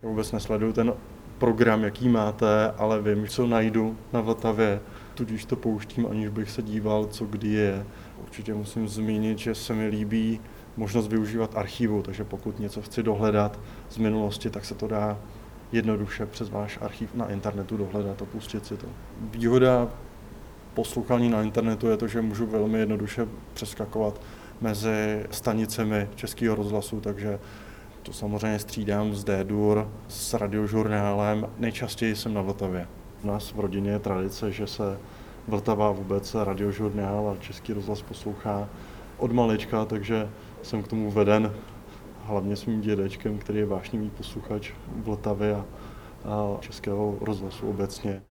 Já vůbec nesleduju ten program, jaký máte, ale vím, co najdu na Vltavě, tudíž to pouštím, aniž bych se díval, co kdy je. Určitě musím zmínit, že se mi líbí možnost využívat archivu, takže pokud něco chci dohledat z minulosti, tak se to dá jednoduše přes váš archiv na internetu dohledat a pustit si to. Výhoda poslouchání na internetu je to, že můžu velmi jednoduše přeskakovat mezi stanicemi Českého rozhlasu, takže to samozřejmě střídám z D-dur, s Radiožurnálem. Nejčastěji jsem na Vltavě. U nás v rodině je tradice, že se Vltava, vůbec Radiožurnál a Český rozhlas poslouchá od malička, takže jsem k tomu veden hlavně s mým dědečkem, který je vášnivý posluchač Vltavy a Českého rozhlasu obecně.